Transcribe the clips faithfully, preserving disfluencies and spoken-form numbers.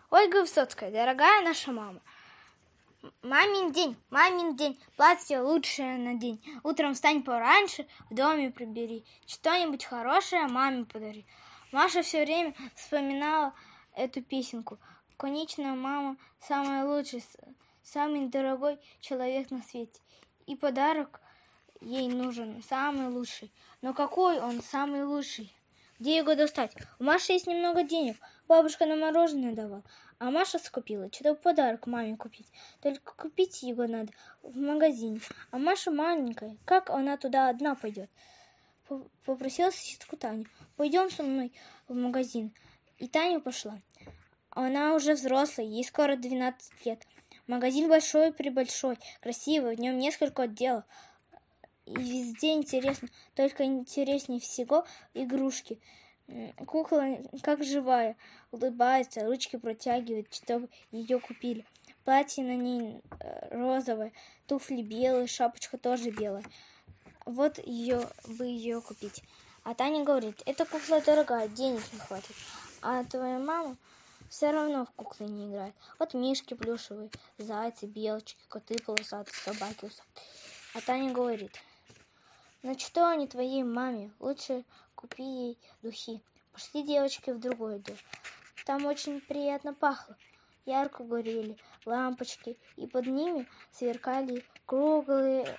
Ольга Высоцкая, дорогая наша мама. Мамин день, мамин день, платье лучшее надень. Утром встань пораньше, в доме прибери. Что-нибудь хорошее маме подари. Маша все время вспоминала эту песенку. Конечно, мама самая лучшая, самый дорогой человек на свете. И подарок ей нужен самый лучший. Но какой он самый лучший? Где его достать? У Маши есть немного денег. Бабушка на мороженое давала. А Маша скупила, что-то подарок маме купить. Только купить его надо в магазине. А Маша маленькая. Как она туда одна пойдет? Попросила соседку Таню. Пойдем со мной в магазин. И Таня пошла. Она уже взрослая, ей скоро двенадцать лет. Магазин большой-пребольшой, красивый, в нем несколько отделов. И везде интересно, только интереснее всего игрушки. Кукла как живая, улыбается, ручки протягивает, чтобы ее купили. Платье на ней розовое, туфли белые, шапочка тоже белая. Вот ее бы ее купить. А Таня говорит, эта кукла дорогая, денег не хватит. А твоя мама все равно в куклы не играет. Вот мишки плюшевые, зайцы, белочки, коты полосатые, собаки усатые. А Таня говорит, ну что они твоей маме? Лучше купи ей духи. Пошли, девочки, в другой дом. Там очень приятно пахло. Ярко горели лампочки, и под ними сверкали круглые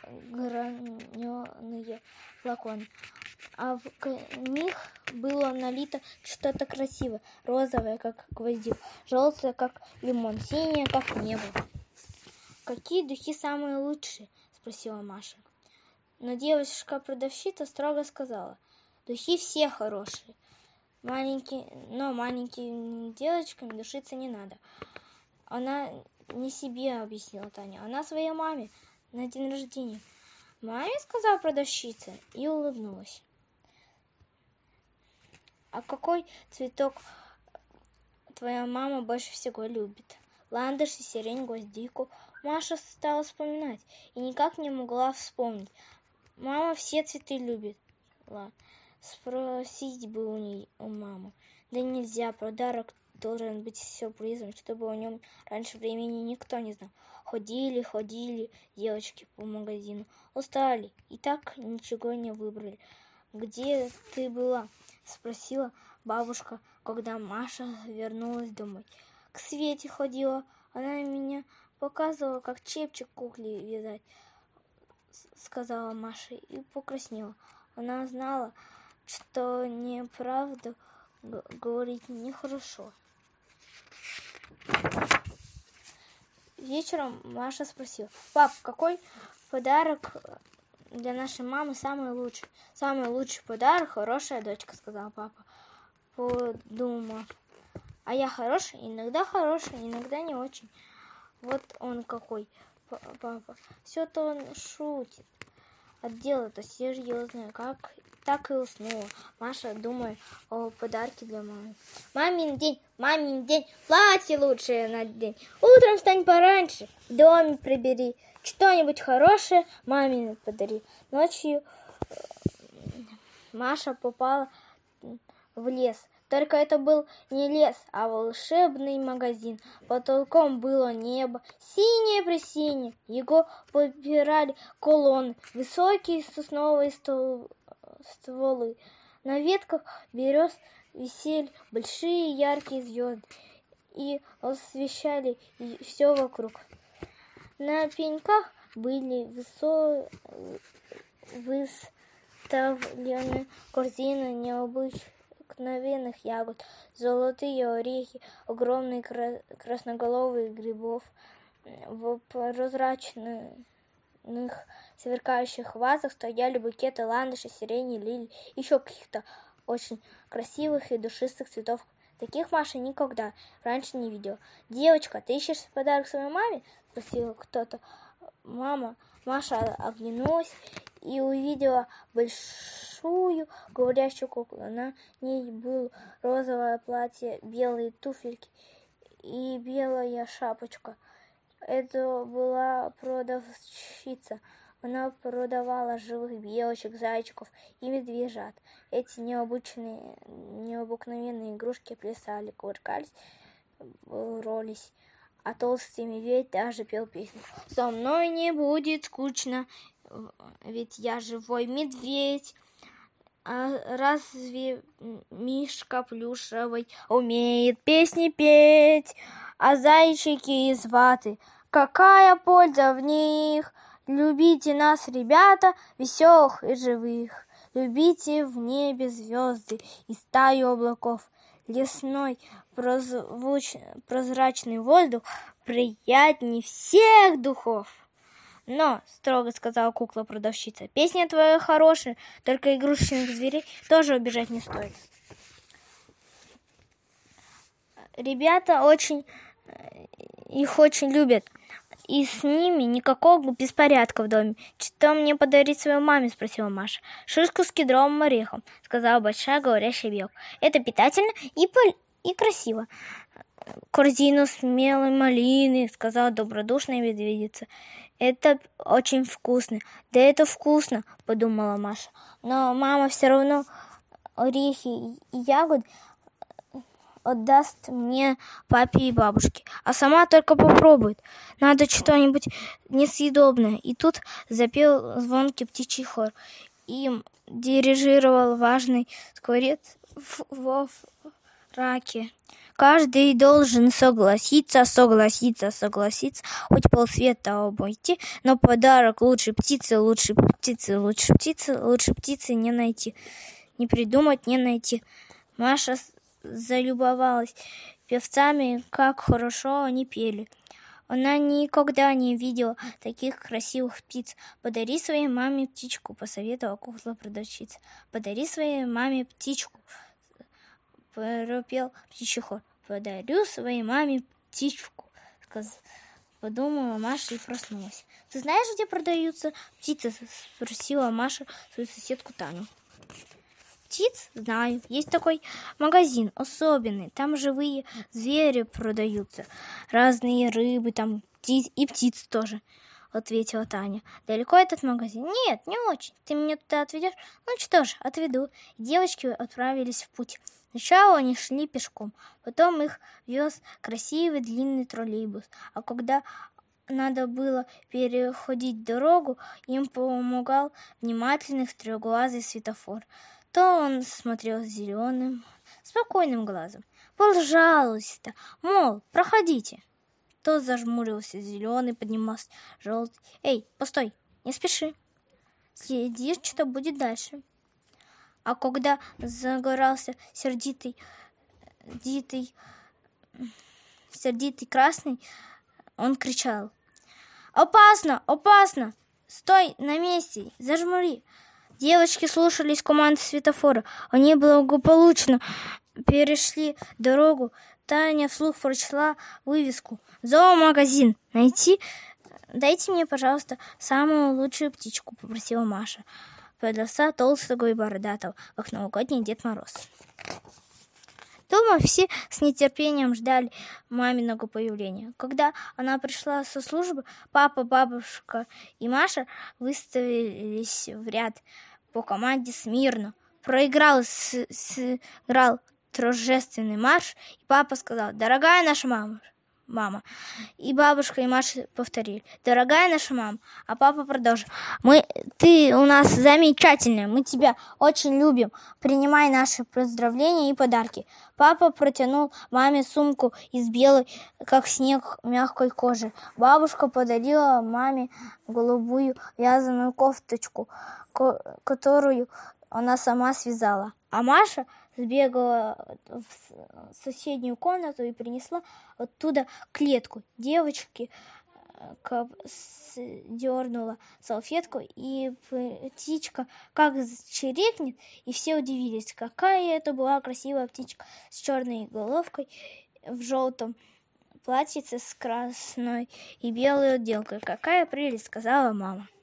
граненые флаконы. А в них было налито что-то красивое, розовое, как гвоздик, желтое, как лимон, синее, как небо. «Какие духи самые лучшие?» – спросила Маша. Но девушка-продавщица строго сказала, духи все хорошие, маленькие, но маленьким девочкам душиться не надо. Она не себе объяснила Таня, она своей маме на день рождения. Маме, сказала продавщица и улыбнулась. А какой цветок твоя мама больше всего любит? Ландыш, сирень, гвоздику. Маша стала вспоминать и никак не могла вспомнить. Мама все цветы любит. Ладно, спросить бы у нее, у мамы. Да нельзя, подарок должен быть сюрпризом, чтобы о нем раньше времени никто не знал. Ходили, ходили девочки по магазину, устали и так ничего не выбрали. «Где ты была?» – спросила бабушка, когда Маша вернулась домой. «К Свете ходила, она меня показывала, как чепчик кукле вязать», – сказала Маша и покраснела. Она знала, что неправду говорить нехорошо. Вечером Маша спросила, «Пап, какой подарок для нашей мамы самый лучший?» «Самый лучший подарок – хорошая дочка», – сказал папа, подумав. «А я хороший, иногда хороший, иногда не очень». «Вот он какой, папа, все-то он шутит, а дело-то серьезное, как...» Так и уснула Маша, думая о подарке для мамы. Мамин день, мамин день, платье лучшее надень. Утром встань пораньше, в доме прибери. Что-нибудь хорошее маме подари. Ночью Маша попала в лес. Только это был не лес, а волшебный магазин. Потолком было небо, синее-пресинее. Его подпирали колонны, высокие сосновые столбы. стволы. На ветках берез висели большие яркие звезды и освещали все вокруг. На пеньках были высо... выставлены корзины необыкновенных ягод, золотые орехи, огромные кра... красноголовые грибов в прозрачных сверкающих вазах стояли букеты ландыша, сирени, лилий, еще каких-то очень красивых и душистых цветов. Таких Маша никогда раньше не видела. «Девочка, ты ищешь подарок своей маме?» – спросил кто-то. Мама, Маша оглянулась и увидела большую говорящую куклу. На ней было розовое платье, белые туфельки и белая шапочка. Это была продавщица. Она продавала живых белочек, зайчиков и медвежат. Эти необычные, необыкновенные игрушки плясали, кувыркались боролись. А толстый медведь даже пел песню. Со мной не будет скучно, ведь я живой медведь. А разве мишка плюшевый умеет песни петь? А зайчики из ваты, какая польза в них? Любите нас, ребята, веселых и живых. Любите в небе звезды и стаю облаков. Лесной прозвуч... прозрачный воздух приятней всех духов. Но, строго сказала кукла-продавщица, песня твоя хорошая, только игрушечных зверей тоже убежать не стоит. Ребята очень их очень любят, и с ними никакого беспорядка в доме. Что мне подарить своей маме? Спросила Маша. Шишку с кедровым орехом, сказала большая говорящая белка. Это питательно и, пол... и красиво. Корзину смелой малины, сказала добродушная медведица. Это очень вкусно. Да это вкусно, подумала Маша. Но мама все равно орехи и ягоды отдаст мне папе и бабушке, а сама только попробует. Надо что-нибудь несъедобное. И тут запел звонкий птичий хор. Им дирижировал важный скворец во фраке. Каждый должен согласиться, согласиться, согласиться, хоть полсвета обойти, но подарок лучше птицы, лучше птицы, лучше птицы, лучше птицы не найти, не придумать, не найти. Маша залюбовалась певцами, как хорошо они пели. Она никогда не видела таких красивых птиц. Подари своей маме птичку, посоветовала кукла-продавщица. Подари своей маме птичку, пропел птичий хор. Подарю своей маме птичку, подумала Маша и проснулась. Ты знаешь, где продаются птицы? Спросила Маша свою соседку Таню. Птиц знаю. Есть такой магазин особенный. Там живые звери продаются. Разные рыбы, там птиц и птиц тоже, ответила Таня. Далеко этот магазин? Нет, не очень. Ты меня туда отведешь? Ну что ж, отведу. Девочки отправились в путь. Сначала они шли пешком, потом их вез красивый длинный троллейбус. А когда надо было переходить дорогу, им помогал внимательный трехглазый светофор. То он смотрел зеленым, спокойным глазом. Пожалуйста, мол, проходите. То зажмурился зеленый, поднимался желтый. Эй, постой, не спеши. Следи, что будет дальше. А когда загорался сердитый, дитый, сердитый красный, он кричал. «Опасно! Опасно! Стой на месте! Зажмури!» Девочки слушались команды светофора. Они благополучно перешли дорогу. Таня вслух прочла вывеску. «Зоомагазин! Найти? Дайте мне, пожалуйста, самую лучшую птичку», — попросила Маша. Продавца толстого и бородатого, как новогодний Дед Мороз. Дома все с нетерпением ждали маминого появления. Когда она пришла со службы, папа, бабушка и Маша выставились в ряд по команде смирно. Проиграл, сыграл торжественный марш, и папа сказал: «Дорогая наша мама». Мама. И бабушка, и Маша повторили: «Дорогая наша мама». А папа продолжил: «Мы, ты у нас замечательная, мы тебя очень любим. Принимай наши поздравления и подарки». Папа протянул маме сумку из белой, как снег, мягкой кожи. Бабушка подарила маме голубую вязаную кофточку, которую она сама связала. А Маша сбегала в соседнюю комнату и принесла оттуда клетку. Девочки дернула салфетку, и птичка как чирикнет, и все удивились, какая это была красивая птичка с черной головкой в желтом платьице с красной и белой отделкой. «Какая прелесть!» — сказала мама.